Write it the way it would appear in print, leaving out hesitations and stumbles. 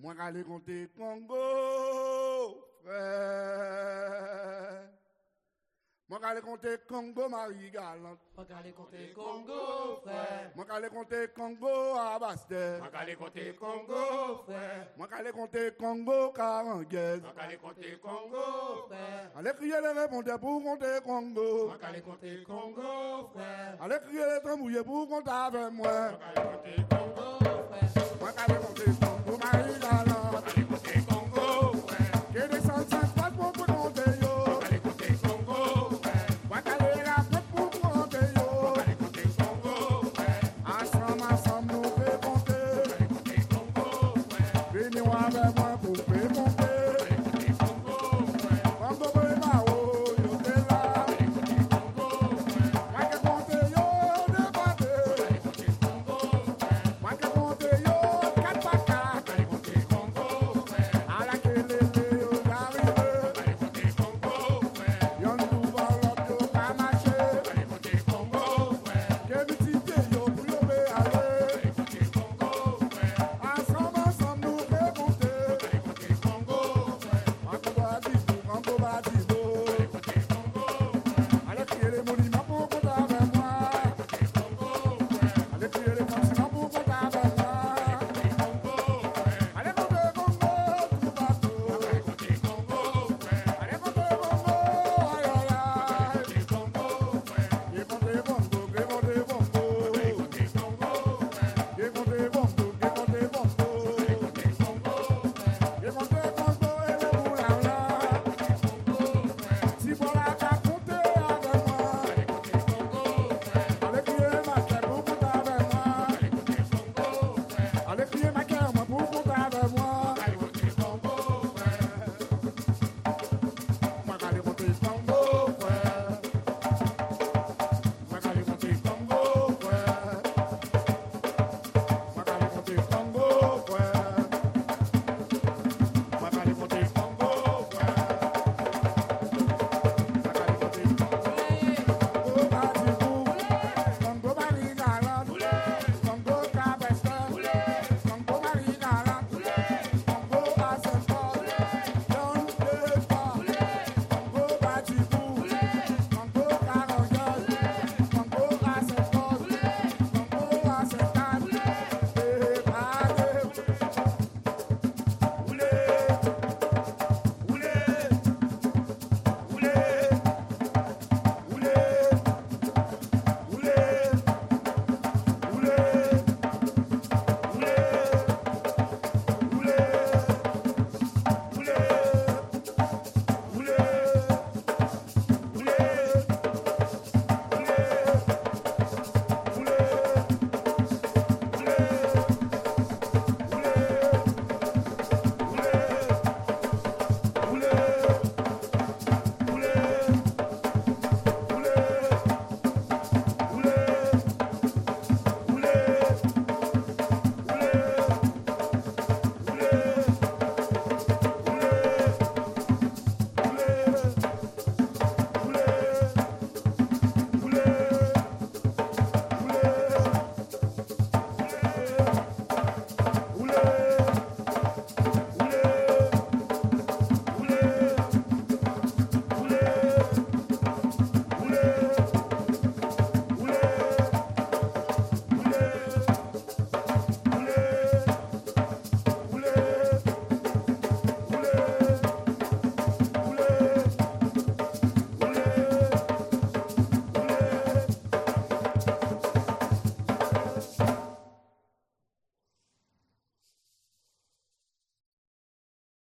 Moi, j'allais compter Congo, frère. Moi, j'allais compter Congo, Marie Galante. Moi, j'allais compter Congo, frère. Moi, j'allais compter Congo, Abastel. Moi, j'allais compter Congo, frère. Moi, j'allais compter Congo, Caranguez. Moi, j'allais compter Congo, frère. Allez crier les répondeurs pour compter Congo. Moi, j'allais compter Congo, frère. Allez crier les trembouillés pour compter avec moi. Moi, j'allais compter Congo, frère. Moi, j'allais compter Congo, Marie Galante. Moi, j'allais compter Congo, frère. J'ai des 150 pour compter yo. Moi, j'allais compter Congo, frère. Moi, j'allais la fête pour compter yo. Moi, j'allais compter Congo, frère. Ensemble, nous fait compter. Moi, j'allais compter Congo, frère. Venez avec moi pour